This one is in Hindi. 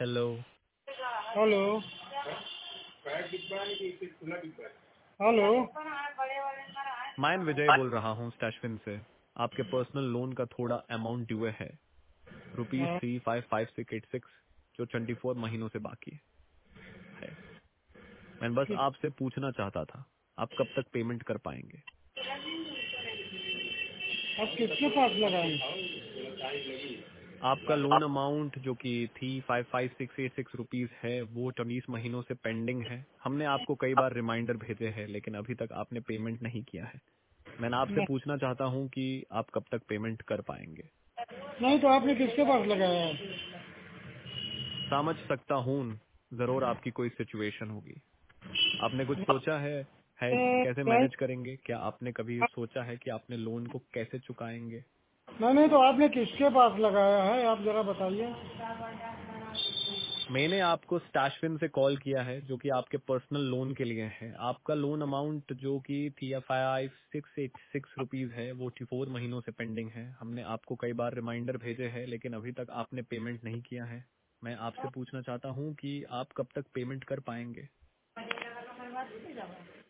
हेलो। Hello hello. मैं विजय बोल रहा हूँ स्टैशविन से। आपके पर्सनल लोन का थोड़ा अमाउंट ड्यू है, हाँ, ₹3555686, जो 24 महीनों से बाकी है। मैं बस किस आपसे पूछना चाहता था, आप कब तक पेमेंट कर पाएंगे? आप किसके पास लगाए? आपका लोन अमाउंट जो कि ₹3555686 है, वो 24 महीनों से पेंडिंग है। हमने आपको कई बार रिमाइंडर भेजे हैं, लेकिन अभी तक आपने पेमेंट नहीं किया है। मैं आपसे नहीं, पूछना चाहता हूँ कि आप कब तक पेमेंट कर पाएंगे? नहीं तो आपने किसके पास लगाया है? समझ सकता हूँ, जरूर आपकी कोई सिचुएशन होगी। आपने कुछ सोचा है कैसे नहीं मैनेज करेंगे? क्या आपने कभी सोचा है कि आपने लोन को कैसे चुकाएंगे? नहीं नहीं, तो आपने किसके पास लगाया है आप जरा बताइए। मैंने आपको स्टैशविन से कॉल किया है, जो कि आपके पर्सनल लोन के लिए है। आपका लोन अमाउंट जो कि ₹35686 है, वो 24 महीनों से पेंडिंग है। हमने आपको कई बार रिमाइंडर भेजे हैं, लेकिन अभी तक आपने पेमेंट नहीं किया है। मैं आपसे पूछना चाहता हूँ कि आप कब तक पेमेंट कर पाएंगे?